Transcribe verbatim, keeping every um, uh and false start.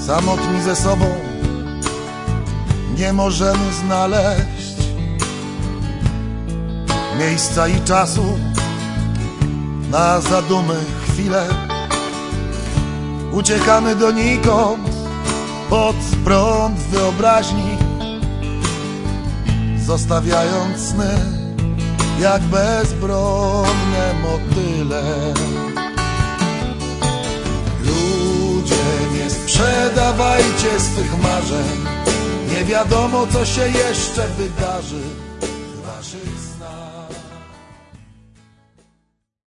Samotni ze sobą nie możemy znaleźć miejsca i czasu na zadumy chwile. Uciekamy donikąd pod prąd wyobraźni, zostawiając sny jak bezbronne motyle. Ludzie, nie sprzedawajcie swych marzeń, nie wiadomo co się jeszcze wydarzy.